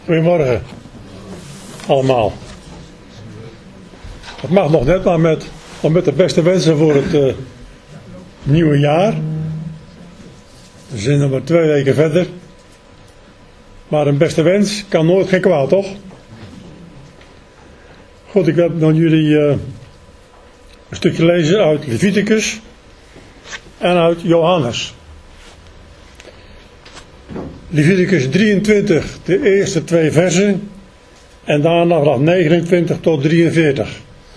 Goedemorgen allemaal. Het mag nog net, maar met de beste wensen voor het nieuwe jaar. We zijn nog maar 2 weken verder. Maar een beste wens kan nooit geen kwaad, toch? Goed, ik wil dan jullie een stukje lezen uit Leviticus en uit Johannes. Leviticus 23, de eerste 2 versen, en daarna vanaf 29 tot 43.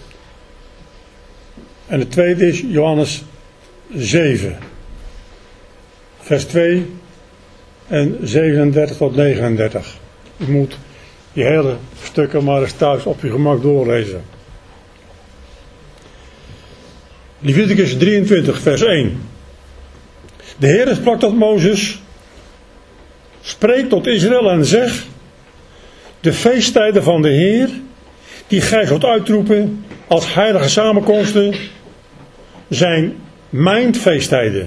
En de tweede is Johannes 7, vers 2 en 37 tot 39. U moet die hele stukken maar eens thuis op je gemak doorlezen. Leviticus 23, vers 1. De Heer sprak tot Mozes: spreek tot Israël en zeg: de feesttijden van de Heer, die gij zult uitroepen als heilige samenkomsten, zijn mijn feesttijden.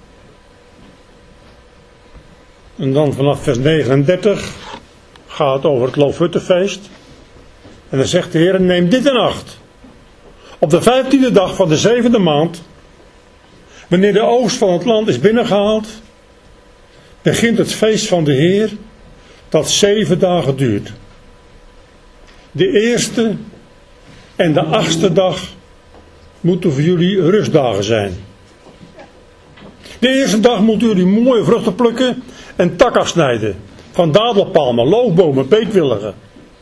En dan vanaf vers 39 gaat het over het Loofhuttenfeest. En dan zegt de Heer: neem dit in acht. Op de 15e dag van de 7e maand, wanneer de oogst van het land is binnengehaald, begint het feest van de Heer, dat 7 dagen duurt. De eerste en de 8e dag moeten voor jullie rustdagen zijn. De eerste dag moeten jullie mooie vruchten plukken en tak afsnijden van dadelpalmen, loofbomen, beekwilligen.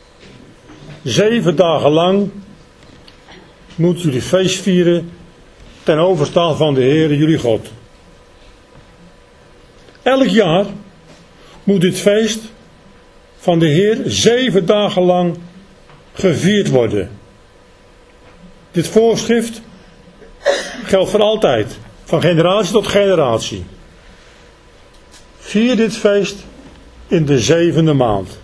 7 dagen lang moeten jullie feest vieren ten overstaan van de Heer, jullie God. Elk jaar moet dit feest van de Heer 7 dagen lang gevierd worden. Dit voorschrift geldt voor altijd, van generatie tot generatie. Vier dit feest in de 7e maand.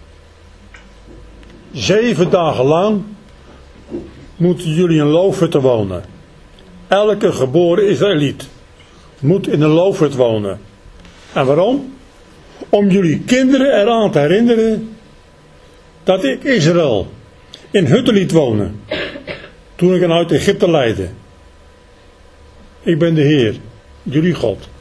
7 dagen lang moeten jullie in loofhutten wonen. Elke geboren Israëliet moet in een loofhut wonen. En waarom? Om jullie kinderen eraan te herinneren dat ik Israël in hutten liet wonen toen ik hen uit Egypte leidde. Ik ben de Heer, jullie God.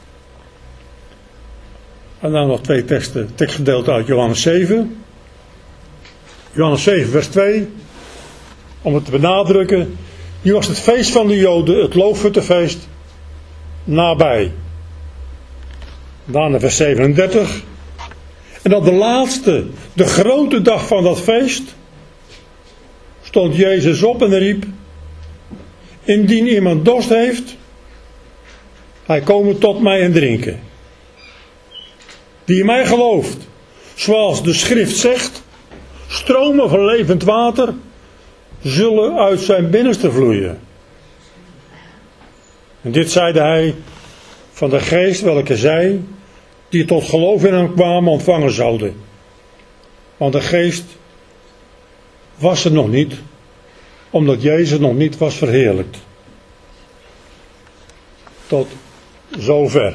En dan nog 2 tekstgedeelten uit Johannes 7. Johannes 7 vers 2. Om het te benadrukken. Nu was het feest van de Joden, het Loofhuttenfeest, nabij. Daarna vers 37. En op de laatste, de grote dag van dat feest, stond Jezus op en riep: indien iemand dorst heeft, hij komen tot mij en drinken. Die in mij gelooft, zoals de schrift zegt, stromen van levend water zullen uit zijn binnenste vloeien. En dit zeide hij van de geest welke zij die tot geloof in hem kwamen ontvangen zouden. Want de geest was er nog niet, omdat Jezus nog niet was verheerlijkt. Tot zover.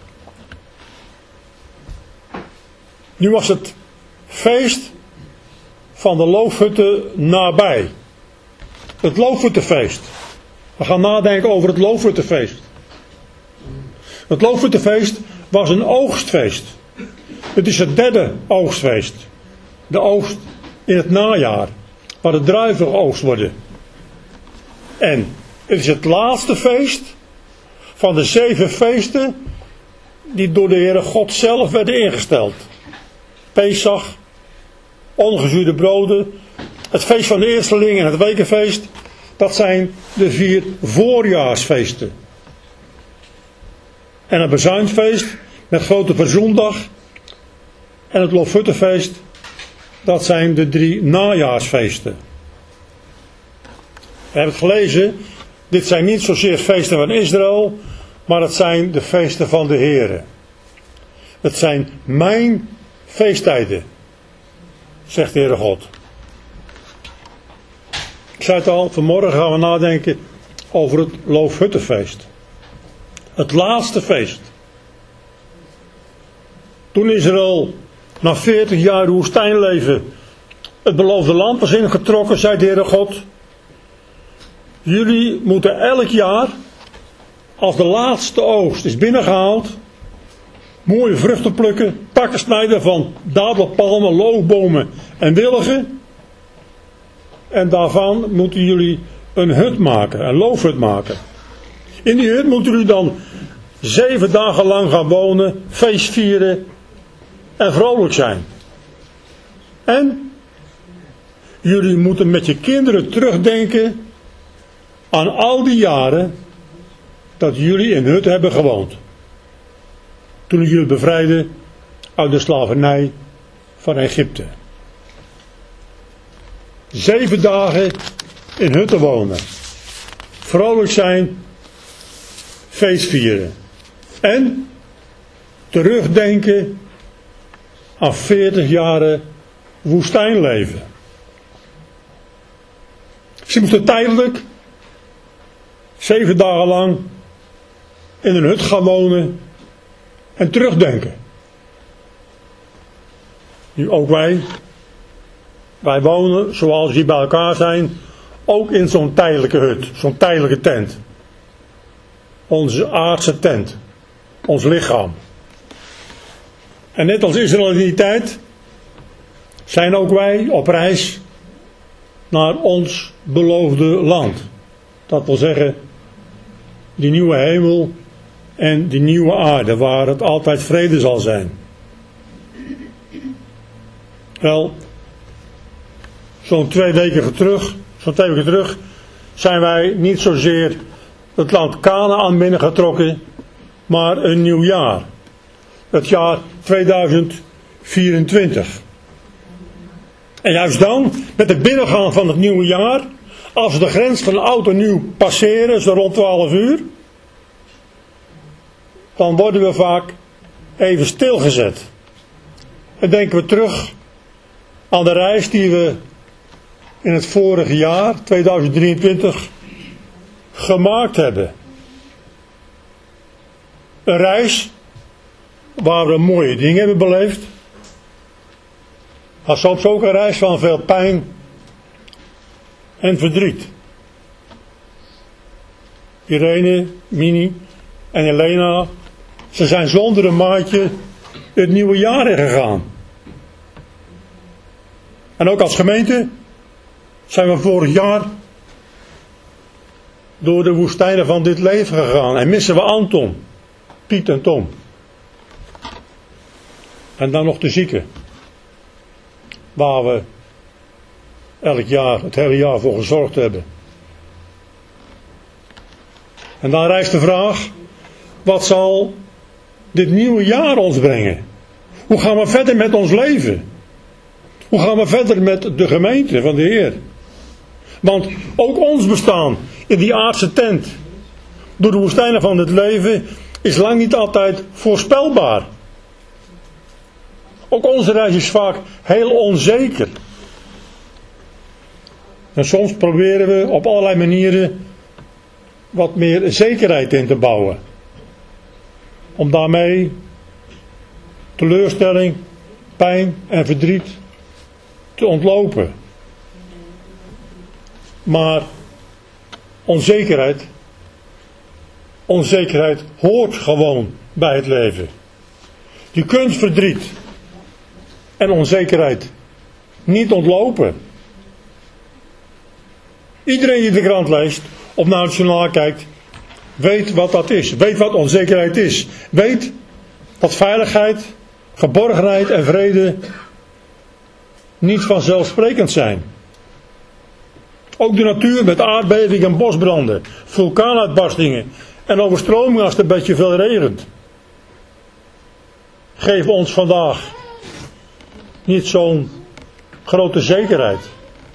Nu was het feest van de loofhutten nabij. Het Loofhuttenfeest. We gaan nadenken over het Loofhuttenfeest. Het Loofhuttenfeest was een oogstfeest. Het is het 3e oogstfeest. De oogst in het najaar, waar de druiven geoogst worden. En het is het laatste feest van de 7 feesten die door de Heere God zelf werden ingesteld. Pesach, ongezuurde broden, het feest van de eersteling en het wekenfeest, dat zijn de 4 voorjaarsfeesten. En het bezuinfeest met grote verzoendag en het Loofhuttenfeest, dat zijn de 3 najaarsfeesten. We hebben het gelezen, dit zijn niet zozeer feesten van Israël, maar het zijn de feesten van de Heere. Het zijn mijn feesttijden, zegt de Heere God. Ik zei het al, vanmorgen gaan we nadenken over het Loofhuttenfeest. Het laatste feest. Toen Israël Na 40 jaar woestijnleven het beloofde land was ingetrokken, zei de Heere God. Jullie moeten elk jaar, als de laatste oogst is binnengehaald, mooie vruchten plukken, takken snijden van dadelpalmen, loofbomen en willigen. En daarvan moeten jullie een hut maken, een loofhut maken. In die hut moeten jullie dan 7 dagen lang gaan wonen, feest vieren en vrolijk zijn. En jullie moeten met je kinderen terugdenken aan al die jaren dat jullie in hut hebben gewoond. Toen ik jullie bevrijdde uit de slavernij van Egypte. 7 dagen in hutten wonen. Vrolijk zijn. Feest vieren. En terugdenken aan 40 jaren woestijnleven. Ze moesten tijdelijk 7 dagen lang in een hut gaan wonen en terugdenken. Nu ook wij wonen, zoals hier bij elkaar zijn, ook in zo'n tijdelijke hut, zo'n tijdelijke tent. Onze aardse tent, ons lichaam. En net als Israël in die tijd, zijn ook wij op reis naar ons beloofde land. Dat wil zeggen, die nieuwe hemel en die nieuwe aarde, waar het altijd vrede zal zijn. Wel, zo'n 2 weken terug, zijn wij niet zozeer het land Kanaan binnengetrokken, maar een nieuw jaar. Het jaar 2024. En juist dan, met het binnengaan van het nieuwe jaar, als we de grens van oud en nieuw passeren, zo rond 12 uur, dan worden we vaak even stilgezet. En denken we terug aan de reis die we in het vorige jaar, 2023, gemaakt hebben. Een reis waar we mooie dingen hebben beleefd. Maar soms ook een reis van veel pijn en verdriet. Irene, Mini en Elena, ze zijn zonder een maatje het nieuwe jaar ingegaan. En ook als gemeente zijn we vorig jaar door de woestijnen van dit leven gegaan. En missen we Anton, Piet en Tom. En dan nog de zieken. Waar we elk jaar, het hele jaar voor gezorgd hebben. En dan rijst de vraag, wat zal dit nieuwe jaar ons brengen? Hoe gaan we verder met ons leven? Hoe gaan we verder met de gemeente van de Heer? Want ook ons bestaan in die aardse tent, door de woestijnen van het leven, is lang niet altijd voorspelbaar. Ook onze reis is vaak heel onzeker. En soms proberen we op allerlei manieren wat meer zekerheid in te bouwen. Om daarmee teleurstelling, pijn en verdriet te ontlopen. Maar onzekerheid hoort gewoon bij het leven. Je kunt verdriet en onzekerheid niet ontlopen. Iedereen die de krant leest of naar het journaal kijkt, weet wat dat is. Weet wat onzekerheid is. Weet dat veiligheid, geborgenheid en vrede niet vanzelfsprekend zijn. Ook de natuur met aardbevingen en bosbranden, vulkaanuitbarstingen en overstromingen als het een beetje veel regent, geven ons vandaag niet zo'n grote zekerheid.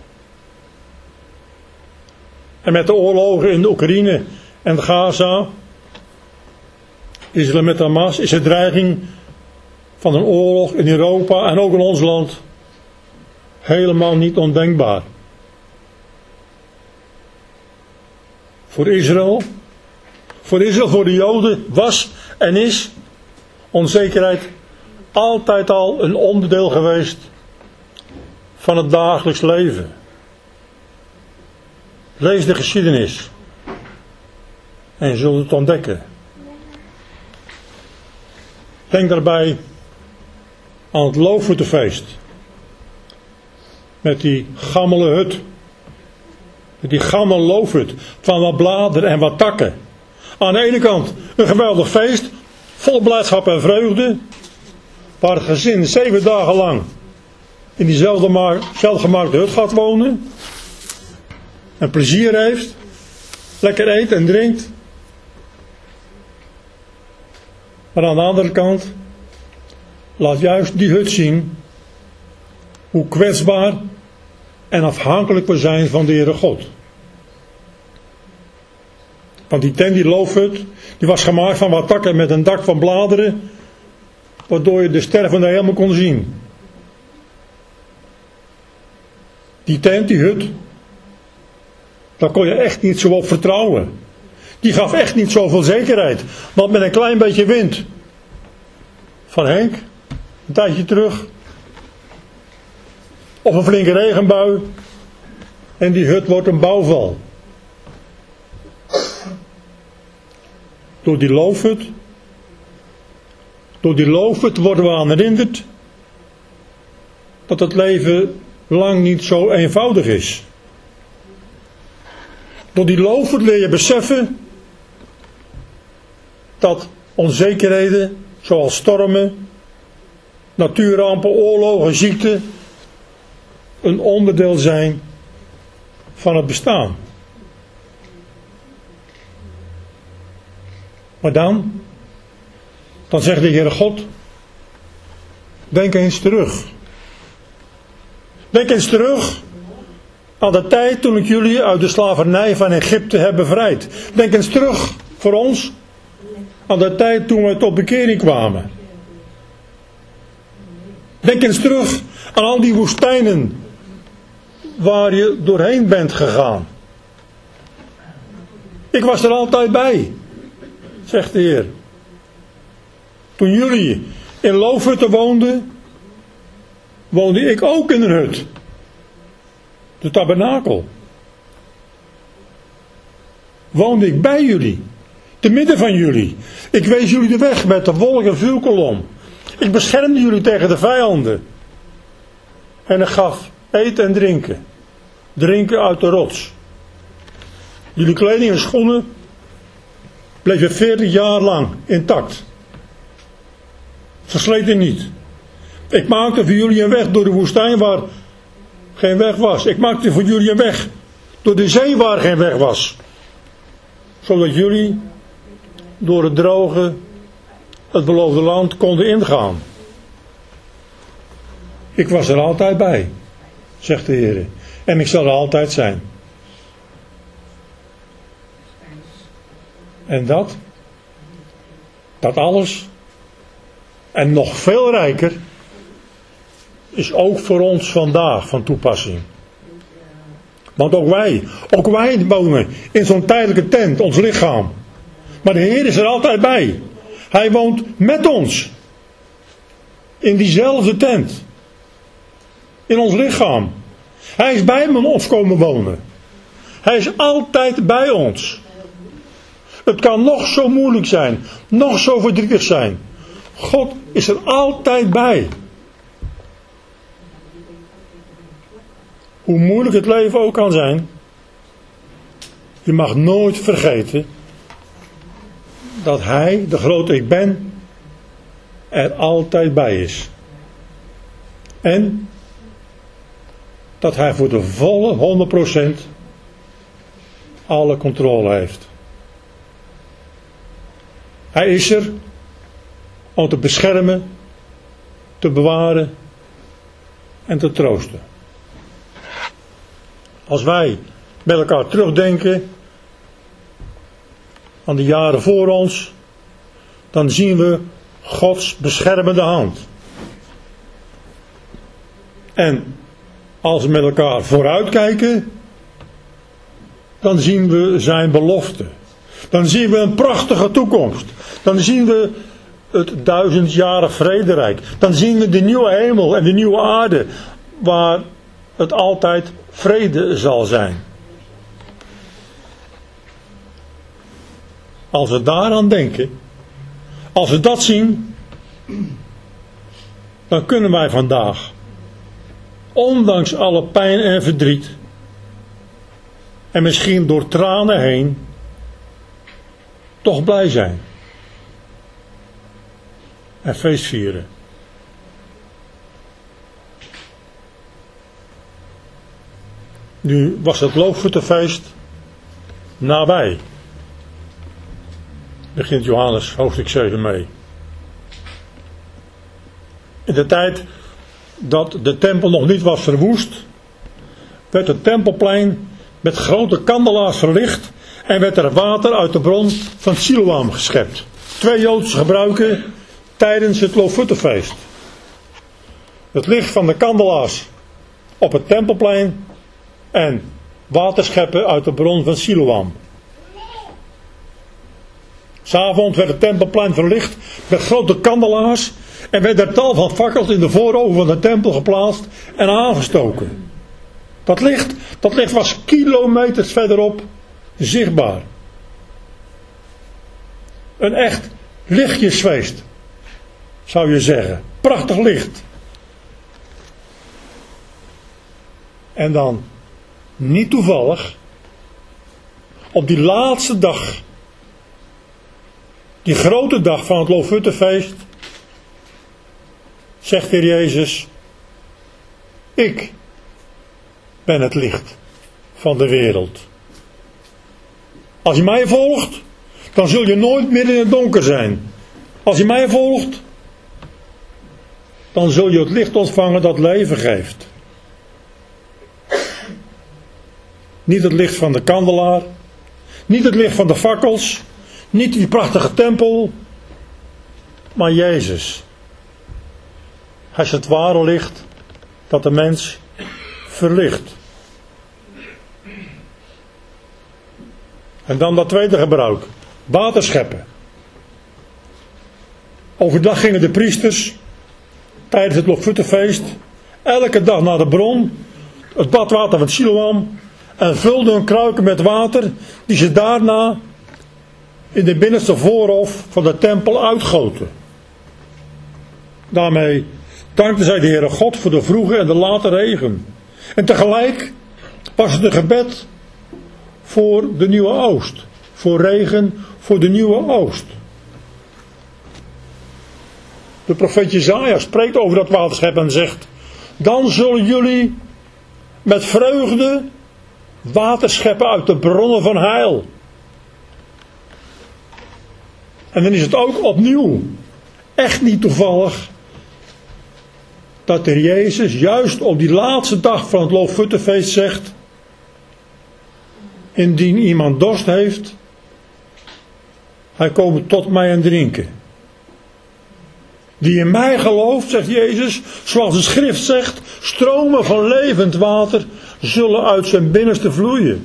En met de oorlogen in de Oekraïne en Gaza, Israël met Hamas, is de dreiging van een oorlog in Europa en ook in ons land helemaal niet ondenkbaar. Voor Israël, voor de Joden was en is onzekerheid altijd al een onderdeel geweest van het dagelijks leven. Lees de geschiedenis en je zult het ontdekken. Denk daarbij aan het Loofhuttenfeest. Met die gammele hut. Met die gammele loofhut van wat bladeren en wat takken. Aan de ene kant een geweldig feest, vol blijdschap en vreugde. Waar het gezin 7 dagen lang in diezelfde zelfgemaakte hut gaat wonen. En plezier heeft. Lekker eet en drinkt. Maar aan de andere kant laat juist die hut zien hoe kwetsbaar en afhankelijk we zijn van de Heere God. Want die tent, die loofhut, die was gemaakt van wat takken met een dak van bladeren, waardoor je de stervende helemaal kon zien. Die tent, die hut, daar kon je echt niet zo op vertrouwen. Die gaf echt niet zoveel zekerheid. Want met een klein beetje wind van Henk, een tijdje terug, of een flinke regenbui, en die hut wordt een bouwval. Door die loofhut worden we aan herinnerd dat het leven lang niet zo eenvoudig is. Door die loofhut leer je beseffen dat onzekerheden zoals stormen, natuurrampen, oorlogen, ziekte een onderdeel zijn van het bestaan. Maar dan zegt de Heere God, denk eens terug. Denk eens terug aan de tijd toen ik jullie uit de slavernij van Egypte heb bevrijd. Denk eens terug voor ons aan de tijd toen we tot bekering kwamen. Denk eens terug aan al die woestijnen waar je doorheen bent gegaan. Ik was er altijd bij, zegt de Heer. Toen jullie in loofhutten woonden, woonde ik ook in een hut. De tabernakel. Woonde ik bij jullie. Te midden van jullie. Ik wees jullie de weg met de wolk en vuurkolom. Ik beschermde jullie tegen de vijanden. En ik gaf eten en drinken. Drinken uit de rots. Jullie kleding en schoenen bleven 40 jaar lang intact. Versleten niet. Ik maakte voor jullie een weg door de woestijn waar geen weg was. Ik maakte voor jullie een weg door de zee waar geen weg was. Zodat jullie door het droge, het beloofde land konden ingaan. Ik was er altijd bij, zegt de Heer. En ik zal er altijd zijn. En dat alles en nog veel rijker is ook voor ons vandaag van toepassing. Want ook wij wonen in zo'n tijdelijke tent, ons lichaam. Maar de Heer is er altijd bij. Hij woont met ons. In diezelfde tent. In ons lichaam. Hij is bij ons komen wonen. Hij is altijd bij ons. Het kan nog zo moeilijk zijn. Nog zo verdrietig zijn. God is er altijd bij. Hoe moeilijk het leven ook kan zijn. Je mag nooit vergeten dat Hij, de grote ik ben, er altijd bij is. En dat Hij voor de volle 100% alle controle heeft. Hij is er om te beschermen, te bewaren en te troosten. Als wij met elkaar terugdenken aan de jaren voor ons, dan zien we Gods beschermende hand. En als we met elkaar vooruitkijken, dan zien we zijn belofte. Dan zien we een prachtige toekomst. Dan zien we het 1000-jarig vrederijk. Dan zien we de nieuwe hemel en de nieuwe aarde, waar het altijd vrede zal zijn. Als we daaraan denken, als we dat zien, dan kunnen wij vandaag, ondanks alle pijn en verdriet, en misschien door tranen heen, toch blij zijn. En feest vieren. Nu was het Loofhuttenfeest nabij. Begint Johannes hoofdstuk 7 mee. In de tijd dat de tempel nog niet was verwoest, werd het tempelplein met grote kandelaars verlicht en werd er water uit de bron van Siloam geschept. 2 Joodse gebruiken tijdens het Loofhuttenfeest. Het licht van de kandelaars op het tempelplein en water scheppen uit de bron van Siloam. 'S Avonds werd het tempelplein verlicht met grote kandelaars en werd er tal van fakkels in de vooroven van de tempel geplaatst en aangestoken. Dat licht was kilometers verderop zichtbaar. Een echt lichtjesfeest, zou je zeggen. Prachtig licht. En dan, niet toevallig, op die laatste dag, die grote dag van het Loofhuttenfeest, zegt de Heer Jezus: ik ben het licht van de wereld. Als je mij volgt, dan zul je nooit meer in het donker zijn. Als je mij volgt, dan zul je het licht ontvangen dat leven geeft. Niet het licht van de kandelaar, niet het licht van de fakkels, niet die prachtige tempel, maar Jezus. Hij is het ware licht dat de mens verlicht. En dan dat tweede gebruik, water scheppen. Overdag gingen de priesters tijdens het Loofhuttenfeest elke dag naar de bron, het badwater van Siloam, en vulden hun kruiken met water die ze daarna in de binnenste voorhof van de tempel uitgoten. Daarmee dankten zij de Heere God voor de vroege en de late regen. En tegelijk was het een gebed voor de nieuwe oogst. Voor regen, voor de nieuwe oogst. De profeet Jesaja spreekt over dat waterschep en zegt: dan zullen jullie met vreugde water scheppen uit de bronnen van heil. En dan is het ook opnieuw echt niet toevallig dat de Heer Jezus juist op die laatste dag van het Loofhuttenfeest zegt: indien iemand dorst heeft, hij komen tot mij en drinken. Die in mij gelooft, zegt Jezus, zoals de schrift zegt, stromen van levend water zullen uit zijn binnenste vloeien.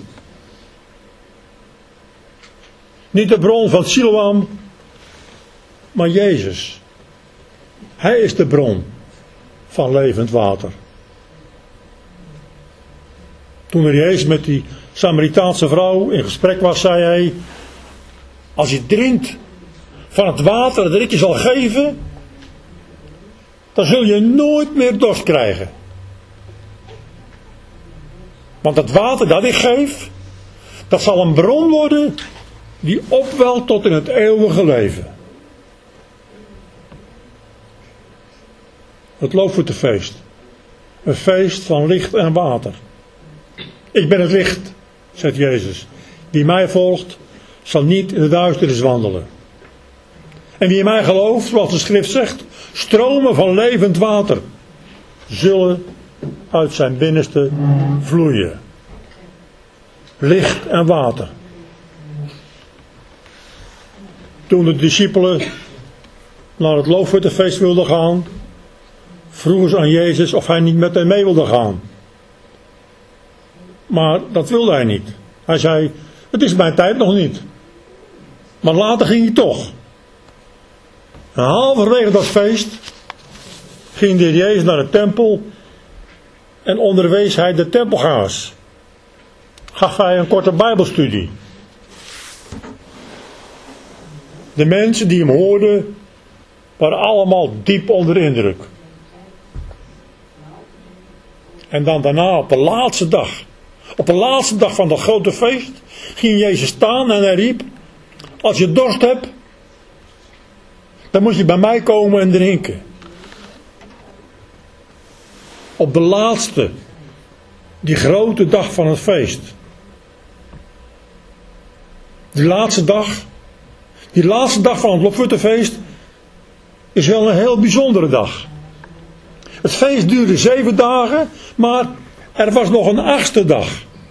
Niet de bron van Siloam, maar Jezus. Hij is de bron van levend water. Toen er Jezus met die Samaritaanse vrouw in gesprek was, zei hij: als je drinkt van het water dat ik je zal geven, dan zul je nooit meer dorst krijgen. Want het water dat ik geef, dat zal een bron worden die opwelt tot in het eeuwige leven. Het Loofhuttenfeest. Een feest van licht en water. Ik ben het licht, zegt Jezus. Die mij volgt, zal niet in de duisternis wandelen. En wie in mij gelooft, zoals de schrift zegt, stromen van levend water zullen uit zijn binnenste vloeien. Licht en water. Toen de discipelen naar het Loofhuttenfeest wilden gaan, vroegen ze aan Jezus of hij niet met hen mee wilde gaan. Maar dat wilde hij niet. Hij zei: het is mijn tijd nog niet. Maar later ging hij toch. En halverwege dat feest ging de Heer Jezus naar de tempel en onderwees hij de tempelgangers. Gaf hij een korte bijbelstudie. De mensen die hem hoorden waren allemaal diep onder de indruk. En dan daarna op de laatste dag van dat grote feest, ging Jezus staan en hij riep: als je dorst hebt, dan moet je bij mij komen en drinken. Op de laatste, die grote dag van het feest. Die laatste dag van het Lofuttefeest is wel een heel bijzondere dag. Het feest duurde 7 dagen, maar er was nog een 8e dag.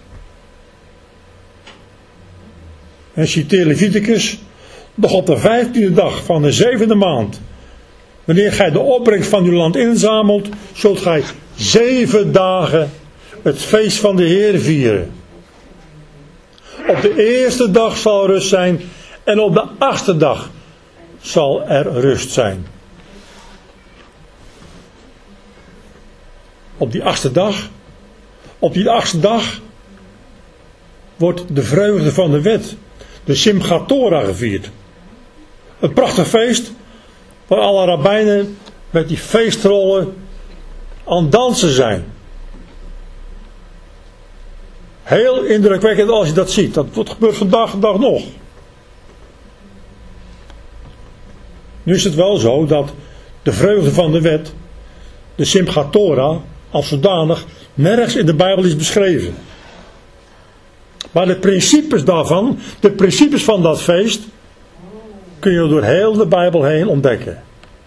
En citeer Leviticus: nog op de 15e dag van de 7e maand, wanneer gij de opbrengst van uw land inzamelt, zult gij 7 dagen het feest van de Heer vieren. Op de eerste dag zal rust zijn en op de 8e dag zal er rust zijn. Op die achtste dag wordt de vreugde van de wet, de Simchat Torah, gevierd. Een prachtig feest waar alle rabbijnen met die feestrollen aan het dansen zijn. Heel indrukwekkend als je dat ziet. Dat gebeurt vandaag de dag nog. Nu is het wel zo dat de vreugde van de wet, de Simchat Torah, als zodanig nergens in de Bijbel is beschreven. Maar de principes daarvan, de principes van dat feest, kun je door heel de Bijbel heen ontdekken.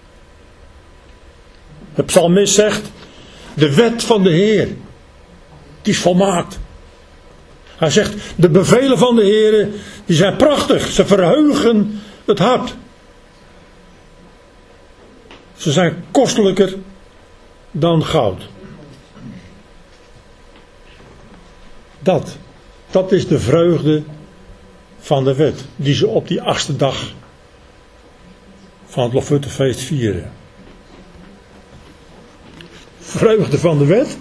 De psalmist zegt: de wet van de Heer, die is volmaakt. Hij zegt: de bevelen van de Heer, die zijn prachtig, ze verheugen het hart. Ze zijn kostelijker dan goud. Dat is de vreugde van de wet, die ze op die 8e dag van het Lofuttefeest vieren. Vreugde van de wet.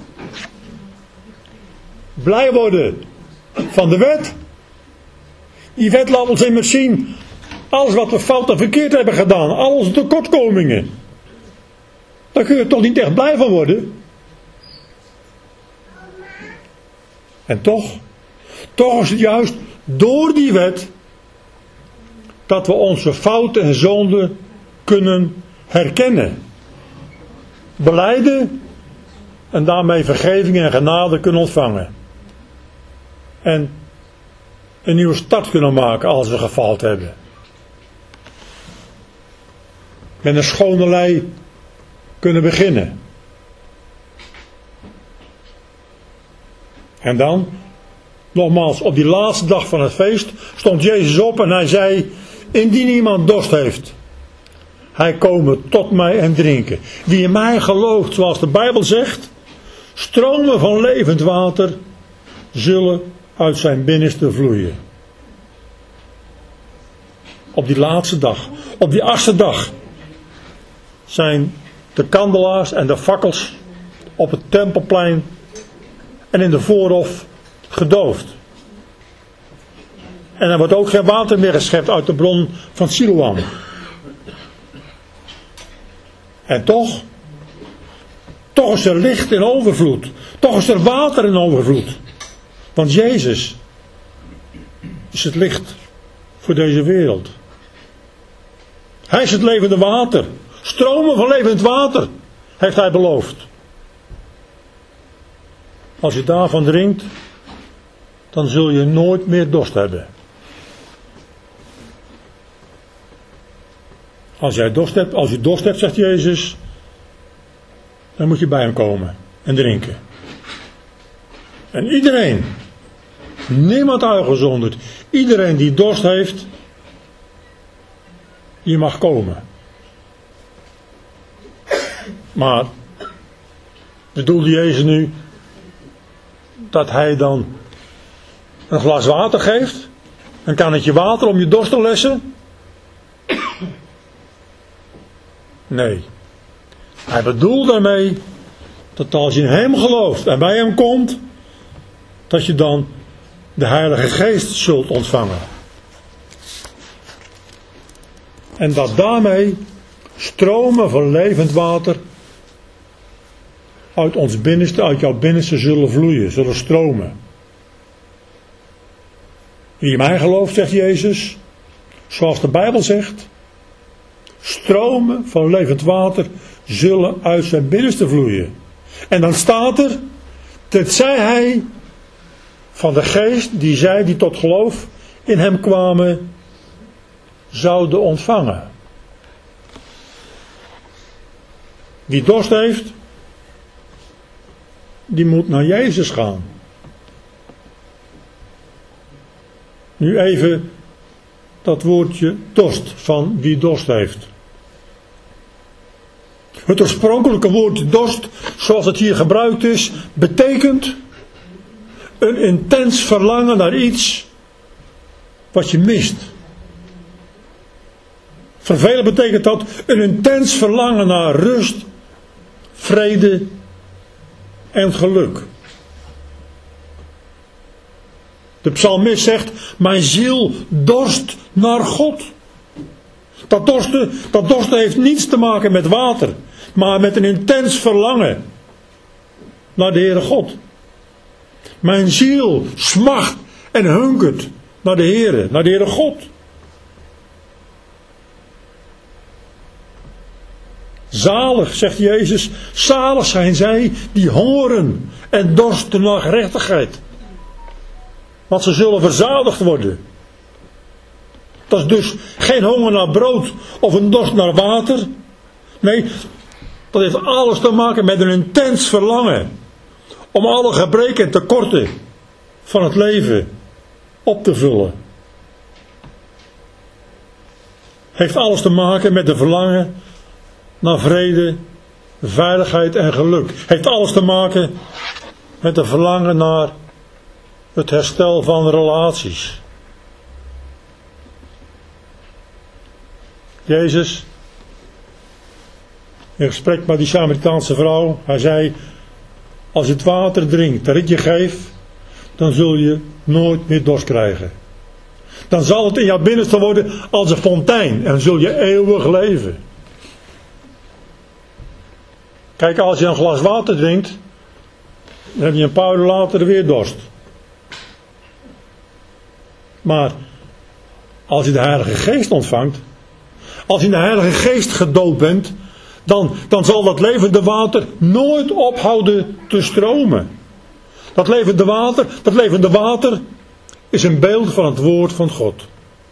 Blij worden van de wet. Die wet laat ons immers zien alles wat we fout en verkeerd hebben gedaan, al onze tekortkomingen. Daar kun je toch niet echt blij van worden. En toch is het juist door die wet dat we onze fouten en zonden kunnen herkennen, belijden en daarmee vergeving en genade kunnen ontvangen. En een nieuwe start kunnen maken als we gefaald hebben. Met een schone lei kunnen beginnen. En dan, nogmaals, op die laatste dag van het feest stond Jezus op en hij zei: indien iemand dorst heeft, hij komen tot mij en drinken. Wie in mij gelooft, zoals de Bijbel zegt, stromen van levend water zullen uit zijn binnenste vloeien. Op die laatste dag, op die 8e dag, zijn de kandelaars en de fakkels op het tempelplein en in de voorhof gedoofd. En er wordt ook geen water meer geschept uit de bron van Siloam. En toch is er licht in overvloed. Toch is er water in overvloed. Want Jezus is het licht voor deze wereld. Hij is het levende water. Stromen van levend water heeft hij beloofd. Als je daarvan drinkt, dan zul je nooit meer dorst hebben. Als je dorst hebt, zegt Jezus, dan moet je bij hem komen en drinken. En iedereen, niemand uitgezonderd, iedereen die dorst heeft, die mag komen. Maar bedoelde Jezus nu dat hij dan een glas water geeft? Een kannetje water om je dorst te lessen? Nee. Hij bedoelt daarmee dat als je in hem gelooft en bij hem komt, dat je dan de Heilige Geest zult ontvangen. En dat daarmee stromen van levend water uit ons binnenste, uit jouw binnenste zullen vloeien, zullen stromen. Wie in mij gelooft, zegt Jezus, zoals de Bijbel zegt, stromen van levend water zullen uit zijn binnenste vloeien. En dan staat er, tetzij hij van de geest die zij die tot geloof in hem kwamen, zouden ontvangen. Wie dorst heeft, die moet naar Jezus gaan. Nu even dat woordje dorst, van wie dorst heeft. Het oorspronkelijke woord dorst, zoals het hier gebruikt is, betekent een intens verlangen naar iets wat je mist. Voor velen betekent dat een intens verlangen naar rust, vrede en geluk. De psalmist zegt, mijn ziel dorst naar God. Dat dorsten heeft niets te maken met water, maar met een intens verlangen naar de Heere God. Mijn ziel smacht en hunkert naar de Heere God. Zalig, zegt Jezus, zalig zijn zij die hongeren en dorsten naar gerechtigheid. Want ze zullen verzadigd worden. Dat is dus geen honger naar brood of een dorst naar water. Nee, dat heeft alles te maken met een intens verlangen om alle gebreken en tekorten van het leven op te vullen. Heeft alles te maken met de verlangen naar vrede, veiligheid en geluk. Heeft alles te maken met de verlangen naar het herstel van relaties. Jezus, in gesprek met die Samaritaanse vrouw, hij zei, als je het water drinkt dat ik je geef, dan zul je nooit meer dorst krijgen. Dan zal het in jouw binnenste worden als een fontein en zul je eeuwig leven. Kijk, als je een glas water drinkt, dan heb je een paar uur later weer dorst. Maar als je de Heilige Geest ontvangt, als je in de Heilige Geest gedoopt bent, dan zal dat levende water nooit ophouden te stromen. Dat levende water is een beeld van het woord van God.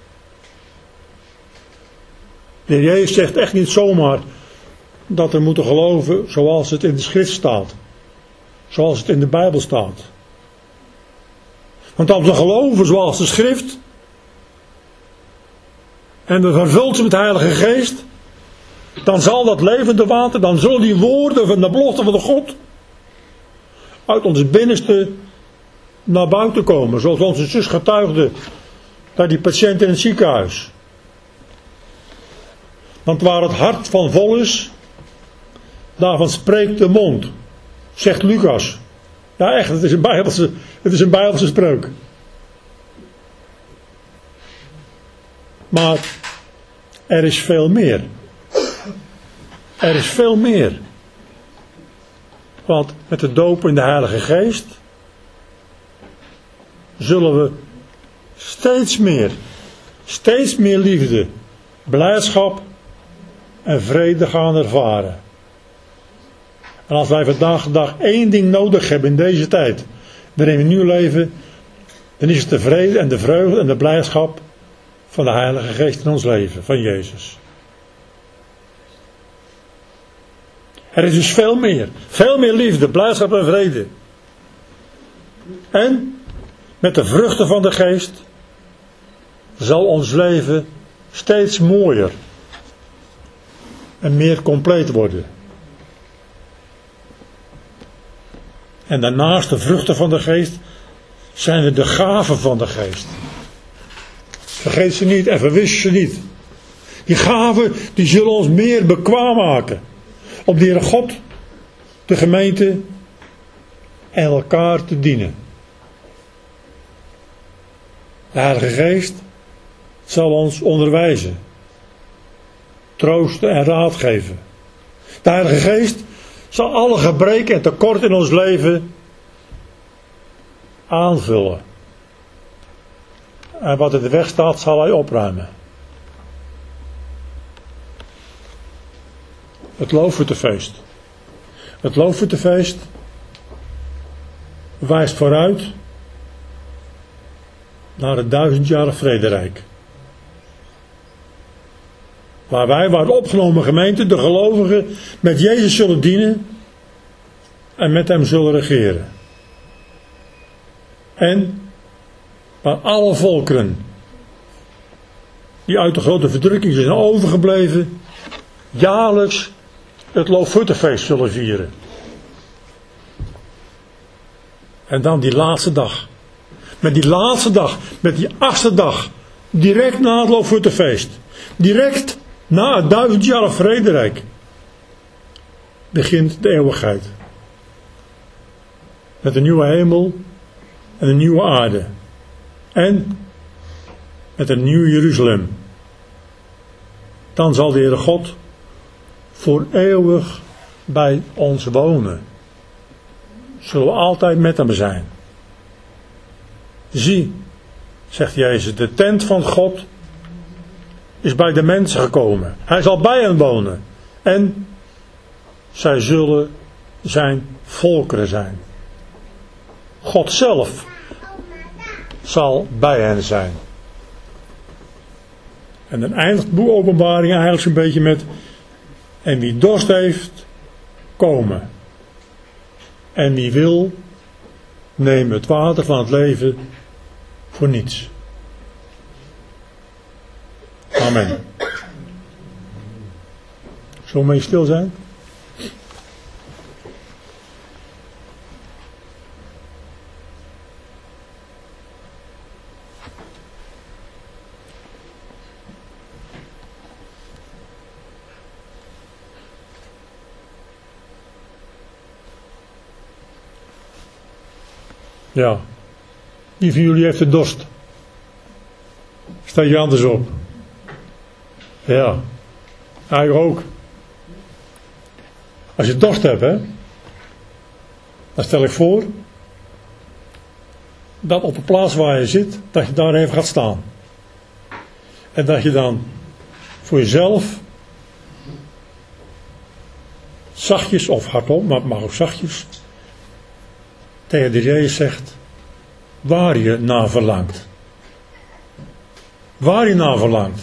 De Heer Jezus zegt echt niet zomaar dat we moeten geloven zoals het in de schrift staat. Zoals het in de Bijbel staat. Want als we geloven zoals de schrift en we vervuld zijn met de Heilige Geest, dan zal dat levende water, dan zullen die woorden van de belofte van de God uit ons binnenste naar buiten komen. Zoals onze zus getuigde bij die patiënt in het ziekenhuis. Want waar het hart van vol is, daarvan spreekt de mond, zegt Lucas. Ja echt, het is een Bijbelse spreuk. Maar er is veel meer. Er is veel meer. Want met de doop in de Heilige Geest zullen we steeds meer liefde, blijdschap en vrede gaan ervaren. En als wij vandaag de dag één ding nodig hebben in deze tijd, waarin we nu leven, dan is het de vrede en de vreugde en de blijdschap van de Heilige Geest in ons leven, van Jezus. Er is dus veel meer liefde, blijdschap en vrede. En met de vruchten van de Geest zal ons leven steeds mooier en meer compleet worden. En daarnaast de vruchten van de Geest zijn er de gaven van de Geest. Vergeet ze niet en verwis ze niet. Die gaven die zullen ons meer bekwaam maken. Om de Heere God, de gemeente en elkaar te dienen. De Heilige Geest zal ons onderwijzen. Troosten en raad geven. De Heilige Geest zal alle gebreken en tekorten in ons leven aanvullen. En wat in de weg staat zal hij opruimen. Het Loofhuttenfeest. Het Loofhuttenfeest wijst vooruit naar het 1000-jarig vrederijk. Waar de opgenomen gemeente, de gelovigen, met Jezus zullen dienen en met hem zullen regeren. En waar alle volkeren die uit de grote verdrukking zijn overgebleven, jaarlijks het Loofhuttenfeest zullen vieren. En dan die laatste dag. Met die laatste dag, met die 8e dag, direct na het Loofhuttenfeest, direct na het 1000-jarig vrederijk, begint de eeuwigheid. Met een nieuwe hemel en een nieuwe aarde. En met een nieuw Jeruzalem. Dan zal de Heere God voor eeuwig bij ons wonen. Zullen we altijd met hem zijn. Zie, zegt Jezus, de tent van God is bij de mensen gekomen. Hij zal bij hen wonen. En zij zullen zijn volkeren zijn. God zelf zal bij hen zijn. En dan eindigt het boek Openbaring eigenlijk zo'n beetje met: en wie dorst heeft, komen. En wie wil, neem het water van het leven voor niets. Amen. Zullen we mee stil zijn? Ja. Wie van jullie heeft de dorst? Steek je anders op. Ja. Eigenlijk ook. Als je dorst hebt, hè, dan stel ik voor dat op de plaats waar je zit, dat je daar even gaat staan. En dat je dan voor jezelf zachtjes of hardop, maar het mag ook zachtjes, tegen de Jezus zegt waar je naar verlangt. Waar je naar verlangt.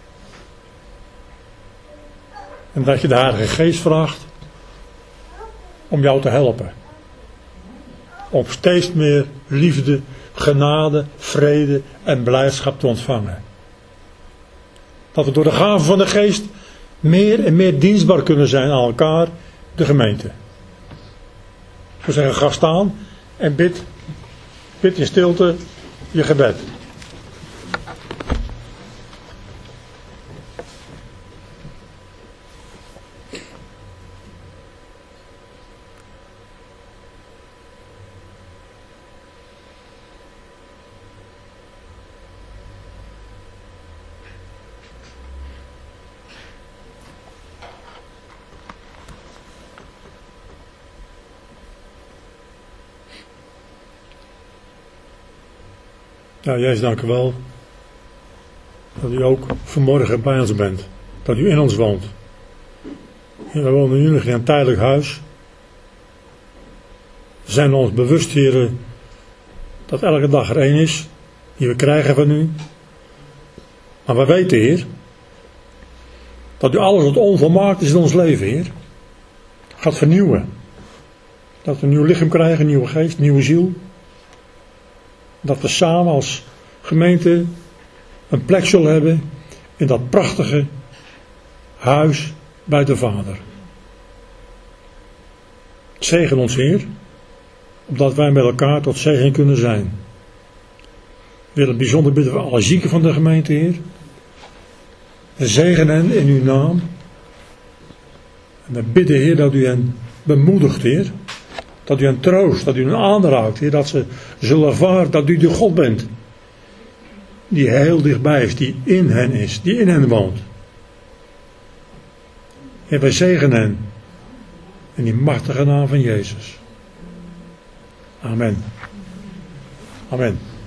En dat je de Heilige Geest vraagt om jou te helpen. Om steeds meer liefde, genade, vrede en blijdschap te ontvangen. Dat we door de gave van de Geest meer en meer dienstbaar kunnen zijn aan elkaar, de gemeente. Ik zou zeggen, ga staan en bid in stilte je gebed. Ja, Jezus, dank u wel dat u ook vanmorgen bij ons bent. Dat u in ons woont. En we wonen nu nog in een tijdelijk huis. We zijn ons bewust, Heer, dat elke dag er één is die we krijgen van u. Maar we weten, Heer, dat u alles wat onvolmaakt is in ons leven, Heer, gaat vernieuwen. Dat we een nieuw lichaam krijgen, een nieuwe geest, een nieuwe ziel. Dat we samen als gemeente een plek zullen hebben in dat prachtige huis bij de Vader. Zegen ons, Heer, opdat wij met elkaar tot zegen kunnen zijn. We willen bijzonder bidden voor alle zieken van de gemeente, Heer. Zegen hen in uw naam. En we bidden, Heer, dat u hen bemoedigt, Heer. Dat u hen troost, dat u hen aanraakt, Heer. Dat ze zullen ervaren dat u de God bent. Die heel dichtbij is, die in hen is, die in hen woont. En wij zegenen hen. In die machtige naam van Jezus. Amen. Amen.